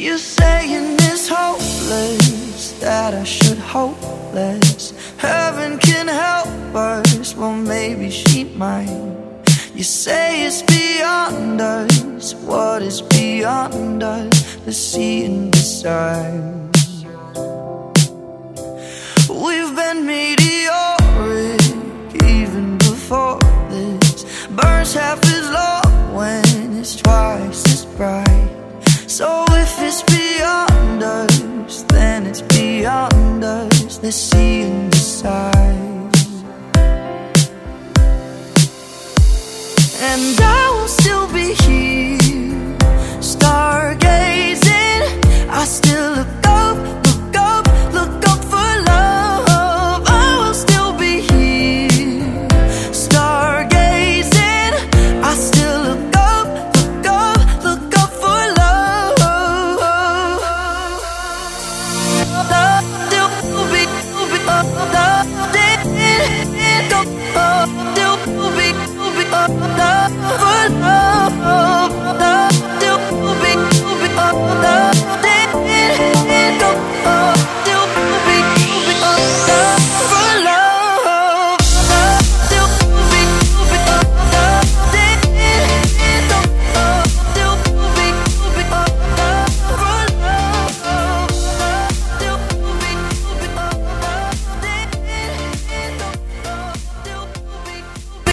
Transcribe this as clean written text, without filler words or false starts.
You're saying it's hopeless, that I should hope less. Heaven can help us, well maybe she might. You say it's beyond us, what is beyond us? Let's see and decide. We've been meteoric even before this. Burns half as long when it's twice as bright. So if it's beyond us, then it's beyond us. Let's see and decide.